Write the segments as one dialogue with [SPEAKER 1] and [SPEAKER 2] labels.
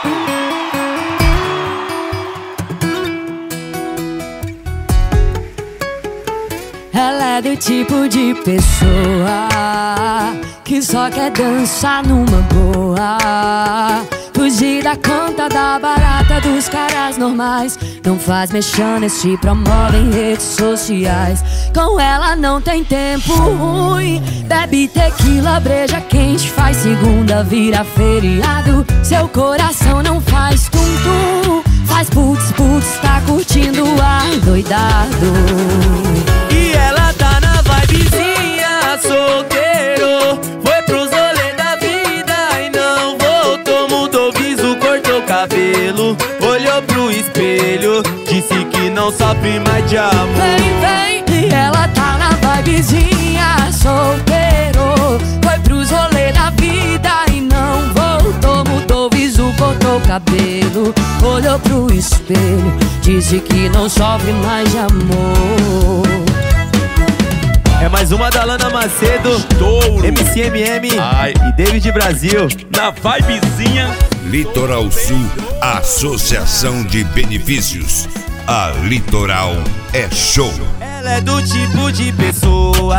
[SPEAKER 1] Ela é do tipo de pessoa que só quer dançar numa boa, fugir da conta da barata dos caras normais. Não faz mexendo, se promove em redes sociais. Com ela não tem tempo ruim, bebe tequila, breja quente, faz segunda vira feriado. Seu coração não faz tum-tum, faz putz-putz, tá curtindo ar doidado.
[SPEAKER 2] E ela tá na vibezinha, solteiro, foi pros rolê da vida e não voltou. Mudou viso, cortou cabelo, olhou pro espelho, disse que não sofre mais de amor.
[SPEAKER 1] Vem, vem, e ela tá na vibezinha, solteiro, foi pros rolê da vida e não voltou. Mudou viso, cortou cabelo, olhou pro espelho, disse que não sofre mais de amor.
[SPEAKER 2] É mais uma da Lana Macedo,
[SPEAKER 3] Estouro.
[SPEAKER 2] MCMM
[SPEAKER 3] Ai.
[SPEAKER 2] e David Brasil.
[SPEAKER 3] Na vibezinha.
[SPEAKER 4] Litoral Sul, Associação de Benefícios. A Litoral é show.
[SPEAKER 2] Ela é do tipo de pessoa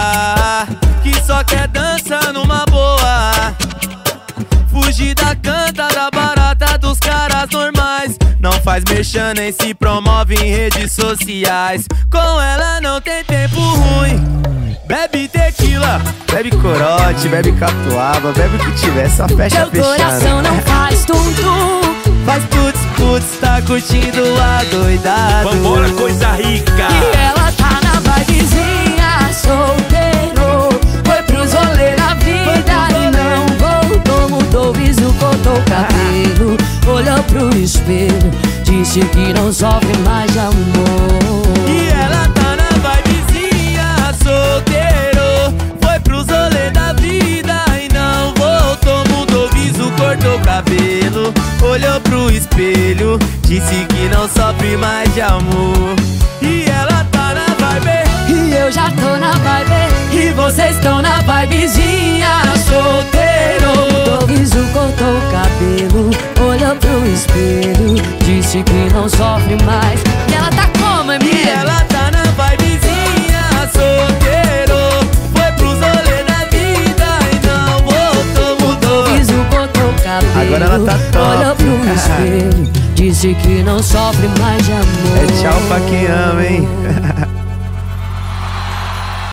[SPEAKER 2] que só quer dançar numa boa, fugir da canta da barata dos caras normais. Não faz mexer nem se promove em redes sociais. Com ela não tem tempo ruim, bebe tequila, bebe corote, bebe catuaba, bebe o que tiver, só fecha
[SPEAKER 1] Teu coração
[SPEAKER 2] fechando.
[SPEAKER 1] não faz tum-tum,
[SPEAKER 2] Faz putz, tá curtindo a doidado.
[SPEAKER 3] Vambora, coisa rica.
[SPEAKER 1] e ela tá na vibezinha, solteiro, foi pros rolê da vida e não voltou. Mudou o viso, cortou o cabelo, olhou pro espelho, disse que não sofre mais de amor.
[SPEAKER 2] E ela tá na vibezinha, solteiro, foi pros rolê da vida e não voltou. Mudou viso, cortou cabelo, olhou pro espelho, disse que não sofre mais de amor. E ela tá na vibe,
[SPEAKER 1] E eu já tô na vibe,
[SPEAKER 2] e vocês estão na vibezinha, solteiro.
[SPEAKER 1] mudou o viso, cortou o cabelo, olhou pro espelho, disse que não sofre mais. E ela tá como,
[SPEAKER 2] E
[SPEAKER 1] Emília?
[SPEAKER 2] ela tá na vibezinha, solteiro, foi pros rolê da vida e não voltou. Mudou
[SPEAKER 1] Viso, cortou o cabelo,
[SPEAKER 2] Agora ela tá top.
[SPEAKER 1] olhou pro espelho, disse que não sofre mais de amor.
[SPEAKER 2] É tchau pra quem ama, hein?